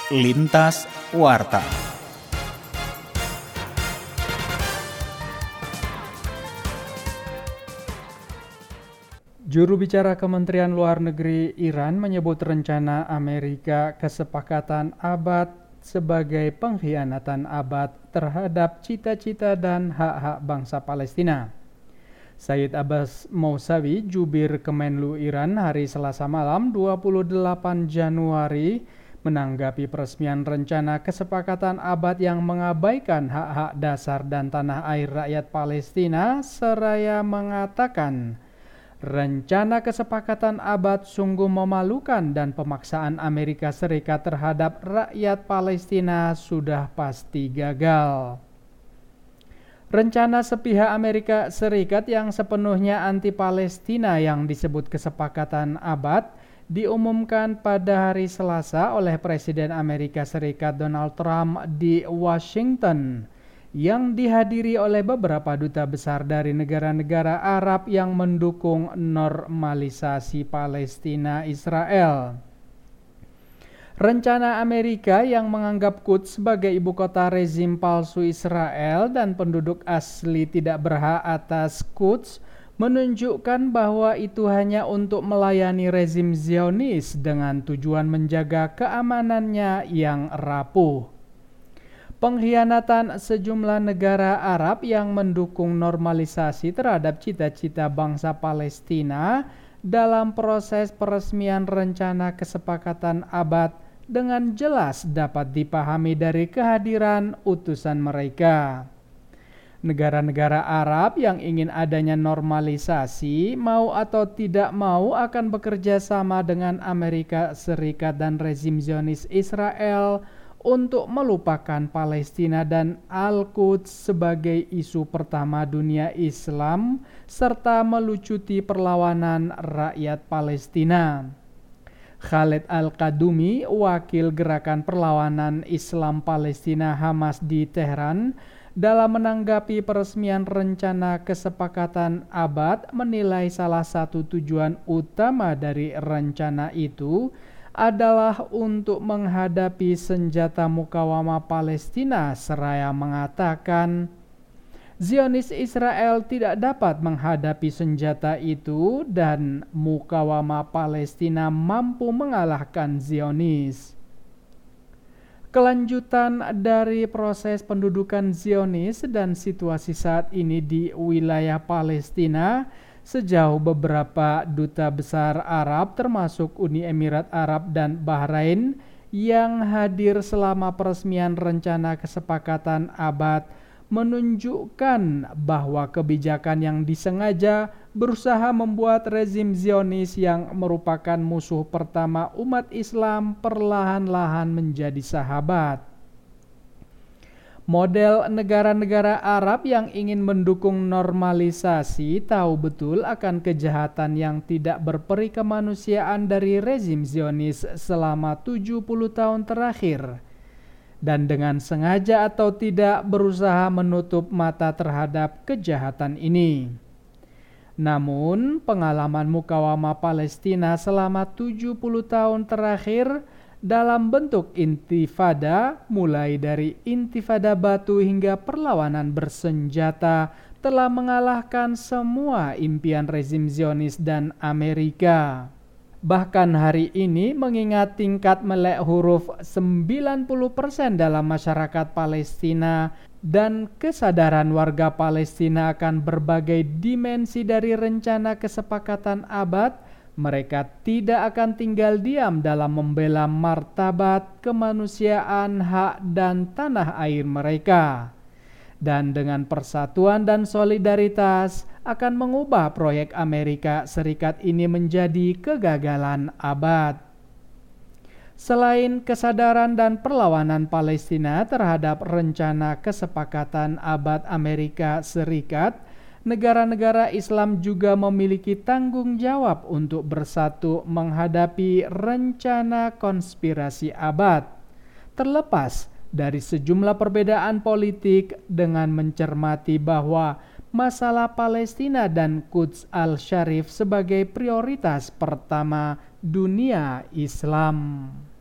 Lintas Warta. Juru bicara Kementerian Luar Negeri Iran menyebut rencana Amerika kesepakatan abad sebagai pengkhianatan abad terhadap cita-cita dan hak-hak bangsa Palestina. Said Abbas Mousavi, jubir Kemenlu Iran hari Selasa malam 28 Januari menanggapi peresmian rencana kesepakatan abad yang mengabaikan hak-hak dasar dan tanah air rakyat Palestina, seraya mengatakan rencana kesepakatan abad sungguh memalukan dan pemaksaan Amerika Serikat terhadap rakyat Palestina sudah pasti gagal. Rencana sepihak Amerika Serikat yang sepenuhnya anti-Palestina yang disebut kesepakatan abad diumumkan pada hari Selasa oleh Presiden Amerika Serikat Donald Trump di Washington, yang dihadiri oleh beberapa duta besar dari negara-negara Arab yang mendukung normalisasi Palestina Israel. Rencana Amerika yang menganggap Quds sebagai ibu kota rezim palsu Israel dan penduduk asli tidak berhak atas Quds menunjukkan bahwa itu hanya untuk melayani rezim Zionis dengan tujuan menjaga keamanannya yang rapuh. Pengkhianatan sejumlah negara Arab yang mendukung normalisasi terhadap cita-cita bangsa Palestina dalam proses peresmian rencana kesepakatan abad dengan jelas dapat dipahami dari kehadiran utusan mereka. Negara-negara Arab yang ingin adanya normalisasi, mau atau tidak mau akan bekerja sama dengan Amerika Serikat dan rezim Zionis Israel untuk melupakan Palestina dan Al-Quds sebagai isu pertama dunia Islam serta melucuti perlawanan rakyat Palestina. Khaled Al-Kadumi, wakil gerakan perlawanan Islam Palestina Hamas di Teheran, dalam menanggapi peresmian rencana kesepakatan abad menilai salah satu tujuan utama dari rencana itu adalah untuk menghadapi senjata mukawamah Palestina, seraya mengatakan Zionis Israel tidak dapat menghadapi senjata itu dan mukawamah Palestina mampu mengalahkan Zionis. Kelanjutan dari proses pendudukan Zionis dan situasi saat ini di wilayah Palestina, sejauh beberapa duta besar Arab termasuk Uni Emirat Arab dan Bahrain yang hadir selama peresmian rencana kesepakatan abad menunjukkan bahwa kebijakan yang disengaja berusaha membuat rezim Zionis yang merupakan musuh pertama umat Islam perlahan-lahan menjadi sahabat. Model negara-negara Arab yang ingin mendukung normalisasi tahu betul akan kejahatan yang tidak berperi kemanusiaan dari rezim Zionis selama 70 tahun terakhir, dan dengan sengaja atau tidak berusaha menutup mata terhadap kejahatan ini. Namun, pengalaman mukawamah Palestina selama 70 tahun terakhir dalam bentuk intifada, mulai dari intifada batu hingga perlawanan bersenjata, telah mengalahkan semua impian rezim Zionis dan Amerika. Bahkan hari ini, mengingat tingkat melek huruf 90% dalam masyarakat Palestina dan kesadaran warga Palestina akan berbagai dimensi dari rencana kesepakatan abad, mereka tidak akan tinggal diam dalam membela martabat, kemanusiaan, hak, dan tanah air mereka. Dan dengan persatuan dan solidaritas akan mengubah proyek Amerika Serikat ini menjadi kegagalan abad. Selain kesadaran dan perlawanan Palestina terhadap rencana kesepakatan abad Amerika Serikat, negara-negara Islam juga memiliki tanggung jawab untuk bersatu menghadapi rencana konspirasi abad. Terlepas dari sejumlah perbedaan politik, dengan mencermati bahwa masalah Palestina dan Quds Al-Syarif sebagai prioritas pertama dunia Islam.